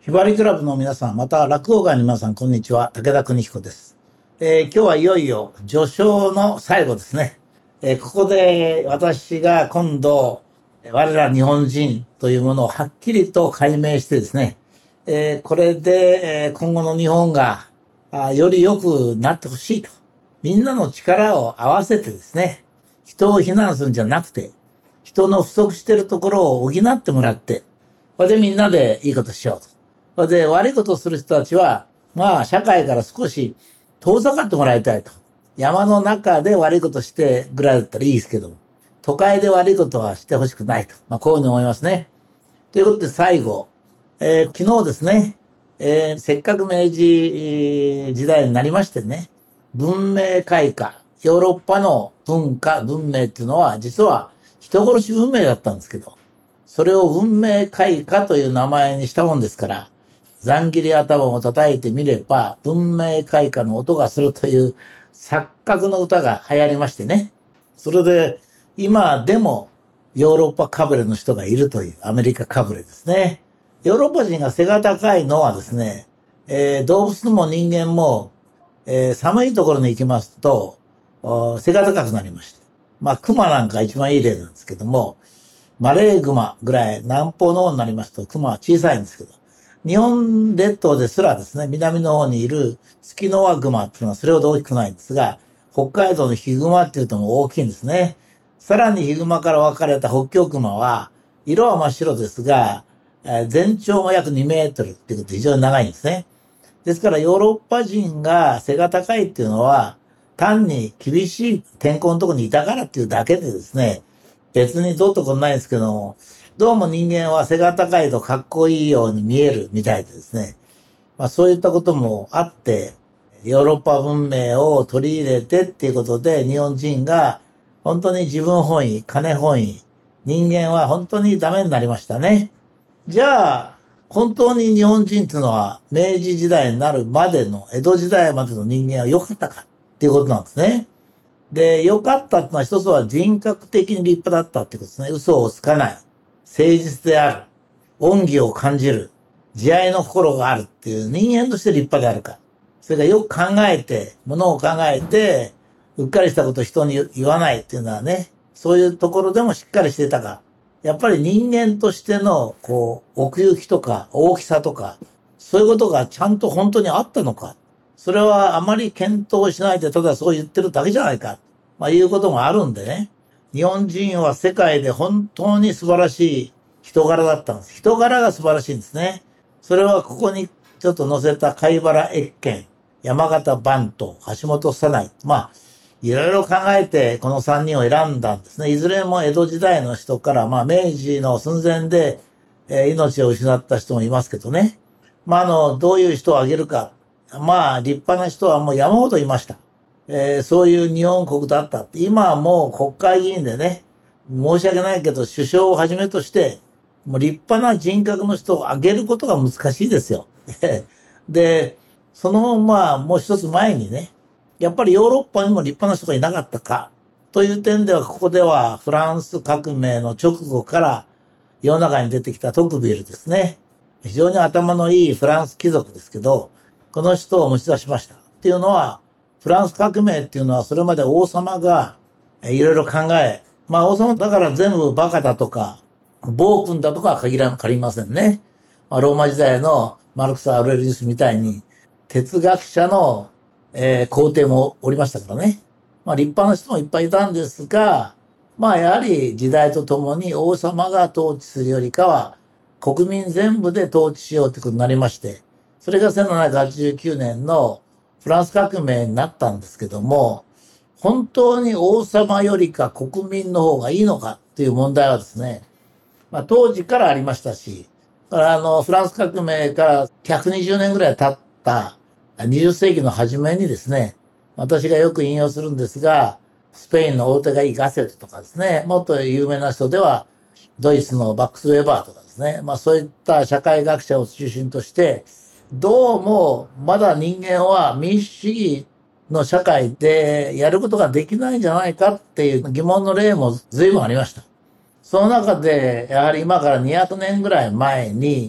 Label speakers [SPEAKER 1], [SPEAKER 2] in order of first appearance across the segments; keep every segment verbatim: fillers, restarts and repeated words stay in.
[SPEAKER 1] ひばりクラブの皆さん、また落語界の皆さん、こんにちは。武田邦彦です。えー今日はいよいよ序章の最後ですね。えーここで私が今度、我ら日本人というものをはっきりと解明してですね、えーこれで、えー今後の日本があより良くなってほしいと。みんなの力を合わせてですね、人を非難するんじゃなくて、人の不足しているところを補ってもらって、これでみんなでいいことしようと。それで悪いことをする人たちは、まあ社会から少し遠ざかってもらいたいと。山の中で悪いことしてぐらいだったらいいですけども、都会で悪いことはしてほしくないと。まあこういうふうに思いますね。ということで最後、えー昨日ですね、えーせっかく明治時代になりましてね、文明開化、ヨーロッパの文化、文明っていうのは実は人殺し文明だったんですけど、それを文明開化という名前にしたもんですから、ざん切り頭を叩いてみれば、文明開化の音がするという錯覚の歌が流行りましてね。それで、今でもヨーロッパかぶれの人がいるというアメリカかぶれですね。ヨーロッパ人が背が高いのはですね、えー動物も人間も、えー寒いところに行きますと、お背が高くなりまして。まあ、熊なんか一番いい例なんですけども、マレーグマぐらい南方の方になりますと熊は小さいんですけど、日本列島ですらですね、南の方にいるツキノワグマっていうのはそれほど大きくないんですが、北海道のヒグマっていうとも大きいんですね。さらにヒグマから分かれた北極熊は、色は真っ白ですが、えー全長が約にメートルっていうことで非常に長いんですね。ですからヨーロッパ人が背が高いっていうのは、単に厳しい天候のところにいたからっていうだけでですね、別にどうってことないんですけども、どうも人間は背が高いとかっこいいように見えるみたいでですね、まあそういったこともあって、ヨーロッパ文明を取り入れてっていうことで日本人が本当に自分本位、金本位、人間は本当にダメになりましたね。じゃあ、本当に日本人っていうのは明治時代になるまでの、江戸時代までの人間は良かったかっていうことなんですね。で、良かったってのは一つは人格的に立派だったってことですね。嘘をつかない。誠実である。恩義を感じる。慈愛の心があるっていう人間として立派であるか。それからよく考えて、ものを考えて、うっかりしたことを人に言わないっていうのはね、そういうところでもしっかりしてたか。やっぱり人間としての、こう、奥行きとか大きさとか、そういうことがちゃんと本当にあったのか。それはあまり検討しないで、ただそう言ってるだけじゃないか。まあいうこともあるんでね。日本人は世界で本当に素晴らしい人柄だったんです。人柄が素晴らしいんですね。それはここにちょっと載せた貝原越見、山形番頭、橋本早苗。まあ、いろいろ考えてこのさんにんを選んだんですね。いずれも江戸時代の人から、まあ明治の寸前で、えー命を失った人もいますけどね。まああの、どういう人を挙げるか。まあ立派な人はもう山ほどいました。えーそういう日本国だったって。今はもう国会議員でね、申し訳ないけど首相をはじめとして、もう立派な人格の人を挙げることが難しいですよ。で、そのまあもう一つ前にね、やっぱりヨーロッパにも立派な人がいなかったか。という点では、ここではフランス革命の直後から世の中に出てきたトクビルですね。非常に頭のいいフランス貴族ですけど、この人を持ち出しました。っていうのは、フランス革命っていうのはそれまで王様がいろいろ考え、まあ王様だから全部バカだとか、暴君だとかは限ら、限りませんね。まあ、ローマ時代のマルクス・アウレリウスみたいに、哲学者の、えー皇帝もおりましたからね。まあ立派な人もいっぱいいたんですが、まあやはり時代とともに王様が統治するよりかは、国民全部で統治しようということになりまして、それがせんななひゃくはちじゅうきゅうねんのフランス革命になったんですけども、本当に王様よりか国民の方がいいのかっていう問題はですね、まあ当時からありましたし、だからあの、フランス革命からひゃくにじゅうねんぐらい経ったにじゅっせいきの初めにですね、私がよく引用するんですが、スペインのオルテガイ・ガセルとかですね、もっと有名な人では、ドイツのバックス・ウェーバーとかですね、まあそういった社会学者を中心として、どうもまだ人間は民主主義の社会でやることができないんじゃないかっていう疑問の例も随分ありました。その中で、やはり今からにひゃくねんぐらい前に、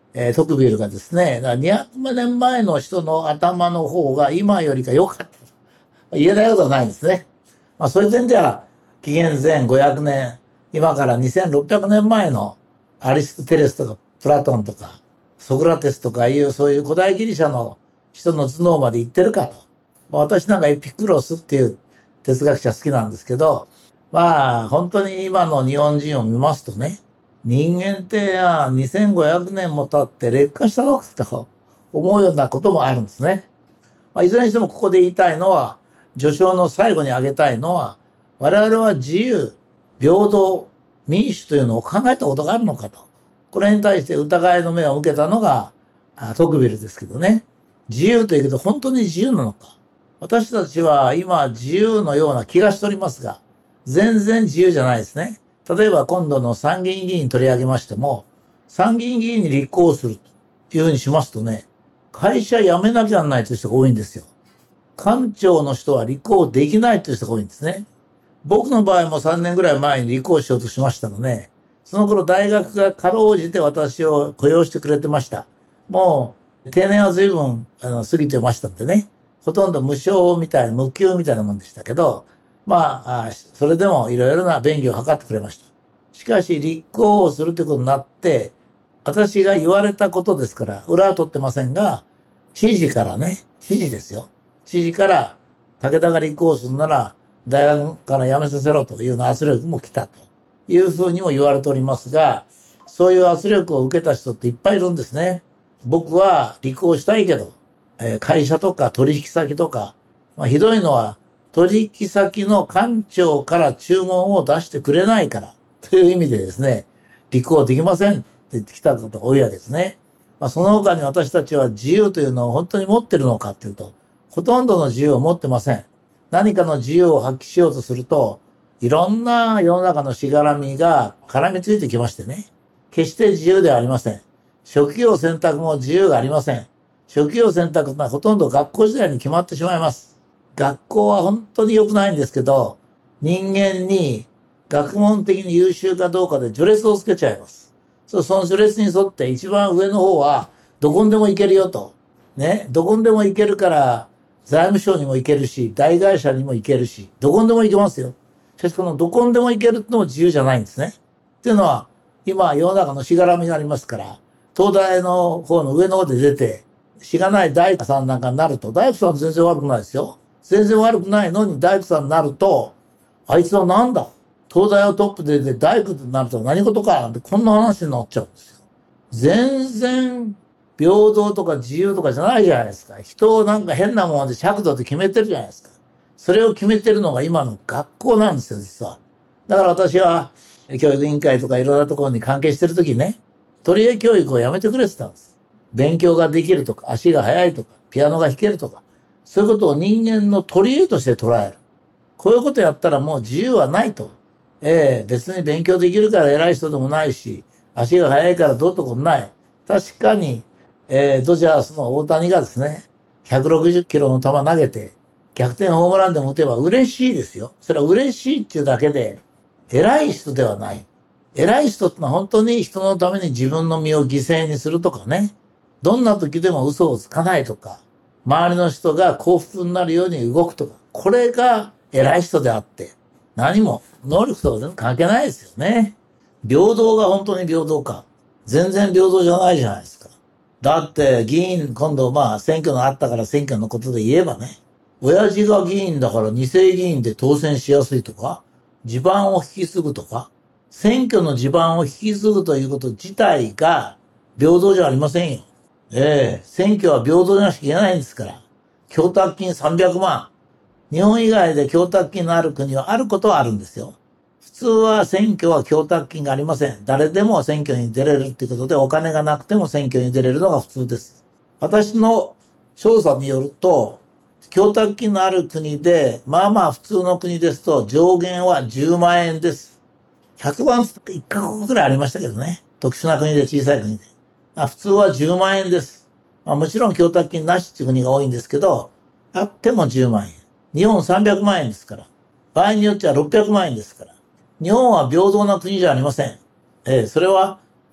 [SPEAKER 1] えー、トクビルがですね、だからにひゃくねんまえの人の頭の方が今よりか良かったと。言えないことはないんですね。まあそういう点では、紀元前ごひゃくねん、今からにせんろっぴゃくねんまえのアリストテレスとかプラトンとかソクラテスとかいうそういう古代ギリシャの人の頭脳まで行ってるかと。まあ、私なんかエピクロスっていう哲学者好きなんですけど、まあ本当に今の日本人を見ますとね、人間ってにせんごひゃくねんも経って劣化したのかと思うようなこともあるんですね。まあ、いずれにしてもここで言いたいのは、序章の最後に挙げたいのは、我々は自由、平等、民主というのを考えたことがあるのかと。これに対して疑いの目を向けたのがトクビルですけどね。自由というけど本当に自由なのか。私たちは今自由のような気がしておりますが、全然自由じゃないですね。例えば今度の参議院議員取り上げましても、参議院議員に立候補するというふうにしますとね、会社辞めなきゃならないという人が多いんですよ。官庁の人は立候補できないという人が多いんですね。僕の場合もさんねんぐらい前に立候補しようとしましたので、その頃大学がかろうじて私を雇用してくれてました。もう定年は随分あの過ぎてましたんでね、ほとんど無償みたいな、無給みたいなもんでしたけど、まあ、それでもいろいろな便宜を図ってくれました。しかし立候補するということになって、私が言われたことですから、裏は取ってませんが、知事からね、知事ですよ。知事から、武田が立候補するなら、大学から辞めさせろというような圧力も来たというふうにも言われておりますが、そういう圧力を受けた人っていっぱいいるんですね。僕は立候補したいけど、えー、会社とか取引先とか、まあ、ひどいのは取引先の官庁から注文を出してくれないからという意味でですね、立候補できませんって言ってきた方が多いわけですね。まあ、その他に私たちは自由というのを本当に持ってるのかっていうと、ほとんどの自由を持ってません。何かの自由を発揮しようとすると、いろんな世の中のしがらみが絡みついてきましてね。決して自由ではありません。職業選択も自由がありません。職業選択はほとんど学校時代に決まってしまいます。学校は本当に良くないんですけど、人間に学問的に優秀かどうかで序列をつけちゃいます。その序列に沿って一番上の方はどこにでも行けるよと。ね、どこにでも行けるから財務省にも行けるし、大会社にも行けるし、どこにでも行けますよ。しかしこのどこにでも行けるってのも自由じゃないんですね。っていうのは、今世の中のしがらみがありますから、東大の方の上の方で出て、しがない大工さんなんかになると、大工さん全然悪くないですよ。全然悪くないのに大工さんになると、あいつはなんだ東大をトップで出て大工になると何事かなんてこんな話になっちゃうんですよ。全然平等とか自由とかじゃないじゃないですか。人をなんか変なもので尺度で決めてるじゃないですか。それを決めてるのが今の学校なんですよ、実は。だから私は教育委員会とかいろんなところに関係してるときね、取り柄教育をやめてくれてたんです。勉強ができるとか、足が速いとか、ピアノが弾けるとか、そういうことを人間の取り柄として捉える。こういうことやったらもう自由はないと。ええ、別に勉強できるから偉い人でもないし、足が速いからどうとこない。確かに、えー、ドジャースの大谷がですね、ひゃくろくじゅっキロの球投げて、逆転ホームランでも打てば嬉しいですよ。それは嬉しいっていうだけで、偉い人ではない。偉い人ってのは本当に人のために自分の身を犠牲にするとかね。どんな時でも嘘をつかないとか、周りの人が幸福になるように動くとか、これが偉い人であって、何も能力とか全然関係ないですよね。平等が本当に平等か。全然平等じゃないじゃないですか。だって議員、今度まあ選挙のあったから選挙のことで言えばね、親父が議員だから二世議員で当選しやすいとか、地盤を引き継ぐとか、選挙の地盤を引き継ぐということ自体が平等じゃありませんよ。ええ、選挙は平等じゃなきゃいけないんですから。供託金さんびゃくまん。日本以外で供託金のある国はあることはあるんですよ。普通は選挙は供託金がありません。誰でも選挙に出れるっていうことでお金がなくても選挙に出れるのが普通です。私の調査によると、供託金のある国で、まあまあ普通の国ですと上限はじゅうまんえんです。ひゃくまんいっカ国くらいありましたけどね。特殊な国で小さい国で。あ、普通はじゅうまんえんです。まあ、もちろん供託金なしっていう国が多いんですけど、あってもじゅうまんえん。日本さんびゃくまんえんですから。場合によってはろっぴゃくまんえんですから。日本は平等な国じゃありません。ええ、それは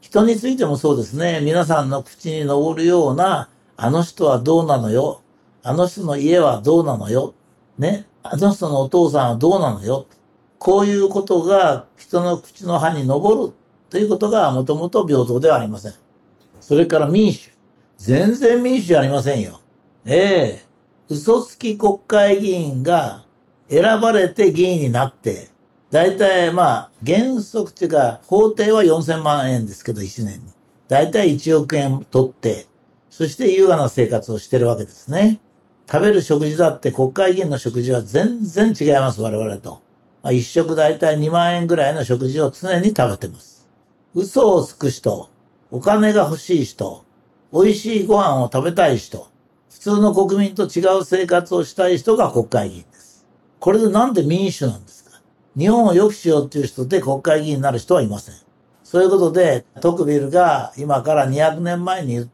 [SPEAKER 1] 人についてもそうですね。皆さんの口に上るような、あの人はどうなのよ。あの人の家はどうなのよ。ね。あの人のお父さんはどうなのよ。こういうことが人の口の歯に上るということがもともと平等ではありません。それから民主。全然民主じゃありませんよ。ええ嘘つき国会議員が選ばれて議員になって、だいたいまあ原則っていうか法定はよんせんまんえんですけどいちねんに。だいたいいちおくえん取って、そして優雅な生活をしてるわけですね。食べる食事だって国会議員の食事は全然違います、我々と。まあ、一食だいたいにまんえんぐらいの食事を常に食べてます。嘘をつく人、お金が欲しい人、美味しいご飯を食べたい人、普通の国民と違う生活をしたい人が国会議員です。これでなんで民主なんですか？日本を良くしようっていう人で国会議員になる人はいません。そういうことで、トクビルが今からにひゃくねんまえに言った、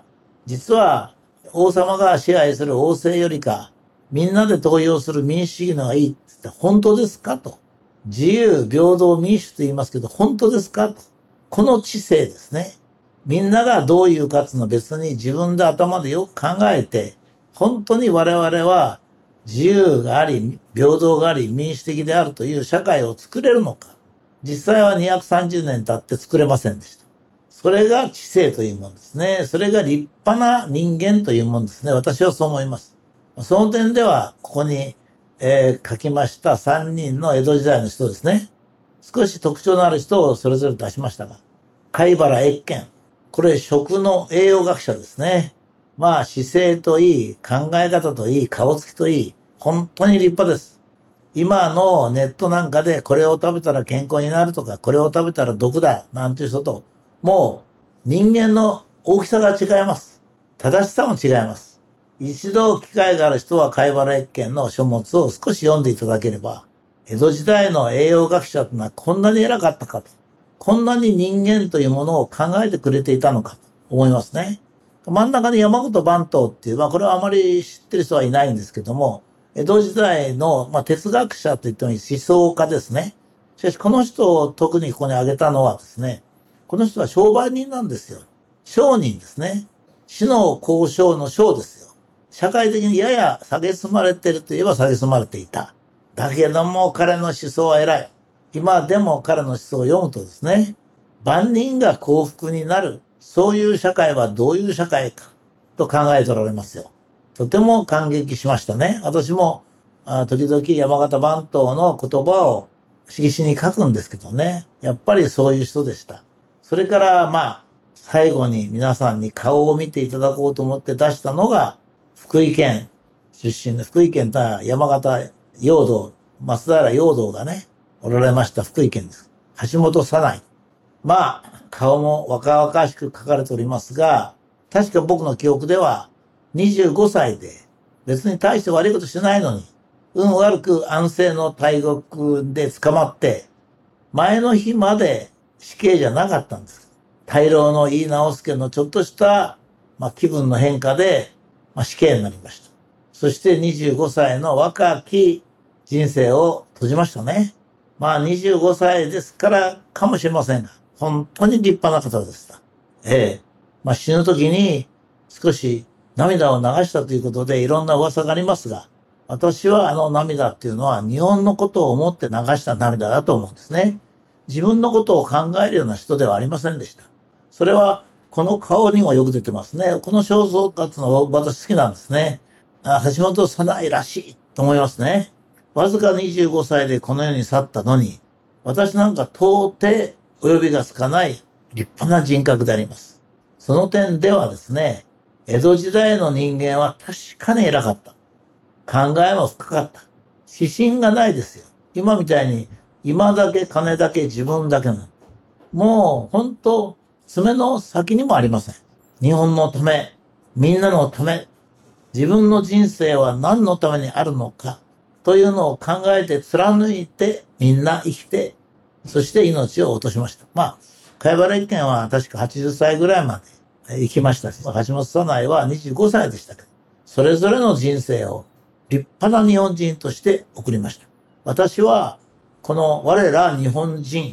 [SPEAKER 1] 実は王様が支配する王政よりか、みんなで投票する民主主義の方がいいって言って、本当ですかと。自由、平等、民主と言いますけど、本当ですかと。この知性ですね。みんながどういうかつの別に自分で頭でよく考えて、本当に我々は自由があり、平等があり、民主的であるという社会を作れるのか。実際はにひゃくさんじゅうねん経って作れませんでした。それが知性というものですね。それが立派な人間というものですね。私はそう思います。その点では、ここに、えー、書きましたさんにんの江戸時代の人ですね。少し特徴のある人をそれぞれ出しましたが、貝原益賢。これ食の栄養学者ですね。まあ姿勢といい、考え方といい、顔つきといい、本当に立派です。今のネットなんかでこれを食べたら健康になるとか、これを食べたら毒だ、なんていう人と、もう人間の大きさが違います。正しさも違います。一度機会がある人は貝原益賢の書物を少し読んでいただければ、江戸時代の栄養学者というのはこんなに偉かったかと。こんなに人間というものを考えてくれていたのかと思いますね。真ん中に山本番頭っていう、まあこれはあまり知ってる人はいないんですけども、江戸時代の、まあ、哲学者といってもいい思想家ですね。しかしこの人を特にここに挙げたのはですね、この人は商売人なんですよ。商人ですね。死の交渉の商ですよ。社会的にやや蔑まれているといえば蔑まれていた。だけども彼の思想は偉い。今でも彼の思想を読むとですね、万人が幸福になる、そういう社会はどういう社会かと考えておられますよ。とても感激しましたね。私もあ時々山形番頭の言葉を色紙に書くんですけどね、やっぱりそういう人でした。それからまあ最後に皆さんに顔を見ていただこうと思って出したのが福井県出身の福井県とは山形陽道、増平陽道がね、おられました福井県です。橋本早苗。まあ、顔も若々しく書かれておりますが、確か僕の記憶ではにじゅうごさいで別に大して悪いことしてないのに、運悪く安政の大獄で捕まって、前の日まで死刑じゃなかったんです。大老の井伊直弼のちょっとした、まあ、気分の変化で、まあ、死刑になりました。そしてにじゅうごさいの若き人生を閉じましたね。まあにじゅうごさいですからかもしれませんが、本当に立派な方でした。ええ。まあ死ぬ時に少し涙を流したということでいろんな噂がありますが、私はあの涙っていうのは日本のことを思って流した涙だと思うんですね。自分のことを考えるような人ではありませんでした。それはこの顔にもよく出てますね。この肖像活の私好きなんですね。あ、橋本早苗らしいと思いますね。わずかにじゅうごさいでこの世に去ったのに、私なんか到底お呼びがつかない立派な人格であります。その点ではですね、江戸時代の人間は確かに偉かった。考えも深かった。指針がないですよ。今みたいに今だけ金だけ自分だけの。もう本当爪の先にもありません。日本のため、みんなのため、自分の人生は何のためにあるのかというのを考えて貫いてみんな生きて、そして命を落としました。まあ、貝原益賢は確かはちじゅっさいぐらいまで生きましたし、橋本早苗はにじゅうごさいでしたけど、それぞれの人生を立派な日本人として送りました。私は、この我ら日本人、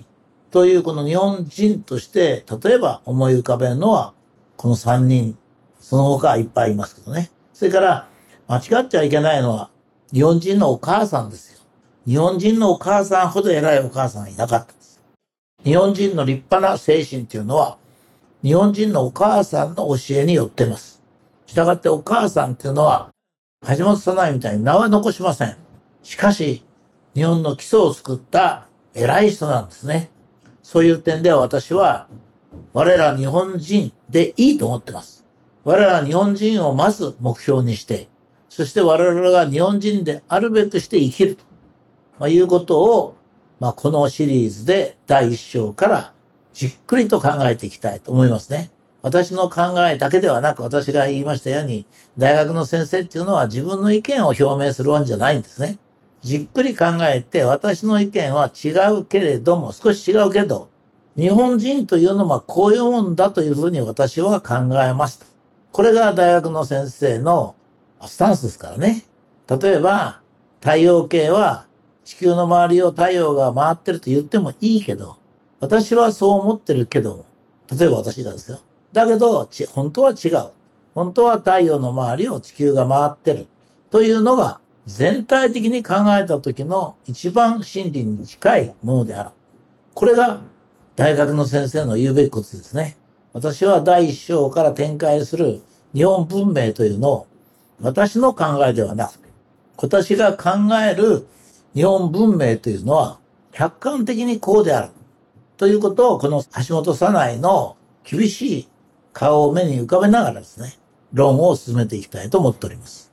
[SPEAKER 1] というこの日本人として、例えば思い浮かべるのは、このさんにん、その他いっぱいいますけどね。それから、間違っちゃいけないのは、日本人のお母さんですよ。日本人のお母さんほど偉いお母さんはいなかったんです。日本人の立派な精神っていうのは、日本人のお母さんの教えによっています。したがってお母さんっていうのは、橋本早苗みたいに名は残しません。しかし、日本の基礎を作った偉い人なんですね。そういう点では私は、我ら日本人でいいと思ってます。我ら日本人をまず目標にして、そして我々が日本人であるべくして生きると、まあ、いうことを、まあ、このシリーズでだいいっ章からじっくりと考えていきたいと思いますね。私の考えだけではなく、私が言いましたように、大学の先生っていうのは自分の意見を表明するわけじゃないんですね。じっくり考えて、私の意見は違うけれども、少し違うけど、日本人というのはこういうもんだというふうに私は考えました。これが大学の先生のスタンスですからね。例えば、太陽系は地球の周りを太陽が回ってると言ってもいいけど、私はそう思ってるけども、例えば私がですよ。だけど、本当は違う。本当は太陽の周りを地球が回ってる。というのが、全体的に考えた時の一番真理に近いものである。これが大学の先生の言うべきことですね。私はだいいっ章から展開する日本文明というのを、私の考えではなくて、私が考える日本文明というのは、客観的にこうである。ということを、この橋本早苗の厳しい顔を目に浮かべながらですね、論を進めていきたいと思っております。